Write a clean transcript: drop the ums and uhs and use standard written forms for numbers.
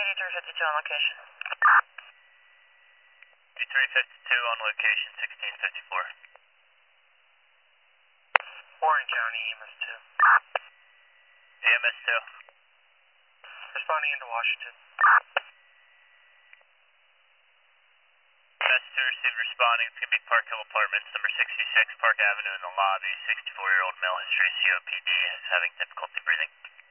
8352 on location. 8352 on location, 1654. Warren County, EMS 2. EMS 2. Responding into Washington. EMS 2 received responding. It's going to be Park Hill Apartments, number 66, Park Avenue in the lobby. 64-year-old male history, COPD, is having difficulty breathing.